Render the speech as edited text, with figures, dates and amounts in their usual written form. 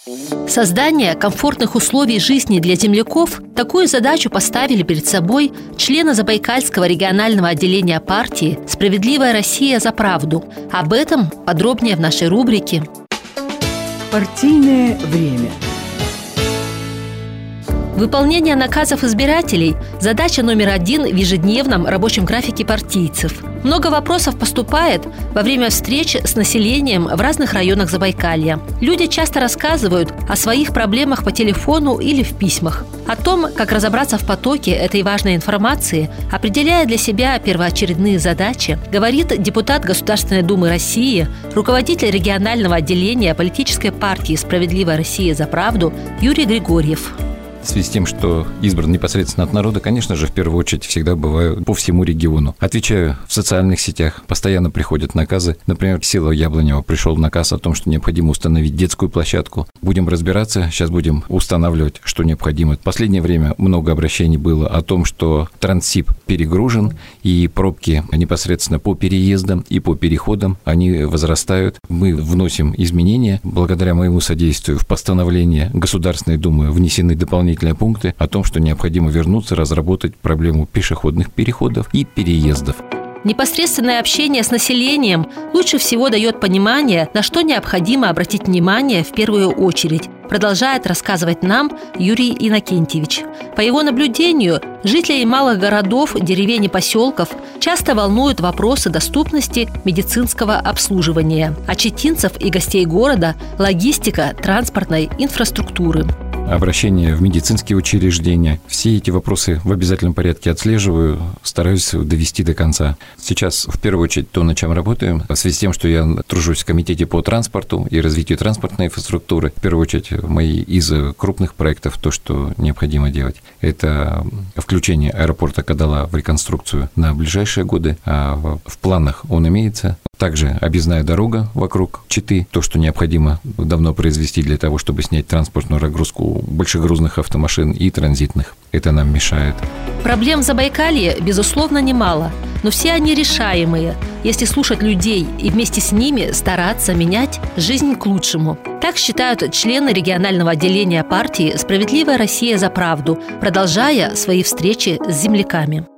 Создание комфортных условий жизни для земляков – такую задачу поставили перед собой члены Забайкальского регионального отделения партии «Справедливая Россия за правду». Об этом подробнее в нашей рубрике «Партийное время». Выполнение наказов избирателей – задача номер один в ежедневном рабочем графике партийцев. Много вопросов поступает во время встреч с населением в разных районах Забайкалья. Люди часто рассказывают о своих проблемах по телефону или в письмах. О том, как разобраться в потоке этой важной информации, определяя для себя первоочередные задачи, говорит депутат Государственной Думы России, руководитель регионального отделения политической партии «Справедливая Россия за правду» Юрий Григорьев. В связи с тем, что избран непосредственно от народа, конечно же, в первую очередь всегда бываю по всему региону. Отвечаю в социальных сетях, постоянно приходят наказы. Например, в село Яблонево пришел наказ о том, что необходимо установить детскую площадку. Будем разбираться, сейчас будем устанавливать, что необходимо. В последнее время много обращений было о том, что Транссиб перегружен, и пробки непосредственно по переездам и по переходам, они возрастают. Мы вносим изменения. Благодаря моему содействию в постановление Государственной Думы внесены дополнительные пункты о том, что необходимо вернуться, разработать проблему пешеходных переходов и переездов. Непосредственное общение с населением лучше всего дает понимание, на что необходимо обратить внимание в первую очередь, продолжает рассказывать нам Юрий Иннокентьевич. По его наблюдению, жителей малых городов, деревень и поселков часто волнуют вопросы доступности медицинского обслуживания, а читинцев и гостей города – логистика транспортной инфраструктуры. Обращения в медицинские учреждения. Все эти вопросы в обязательном порядке отслеживаю, стараюсь довести до конца. Сейчас, в первую очередь, то, над чем работаем, в связи с тем, что я тружусь в комитете по транспорту и развитию транспортной инфраструктуры, в первую очередь, мои из крупных проектов, то, что необходимо делать, это включение аэропорта Кадала в реконструкцию на ближайшие годы, а в планах он имеется. Также объездная дорога вокруг Читы, то, что необходимо давно произвести для того, чтобы снять транспортную нагрузку большегрузных автомашин и транзитных. Это нам мешает. Проблем в Забайкалье, безусловно, немало, но все они решаемые, если слушать людей и вместе с ними стараться менять жизнь к лучшему. Так считают члены регионального отделения партии «Справедливая Россия за правду», продолжая свои встречи с земляками.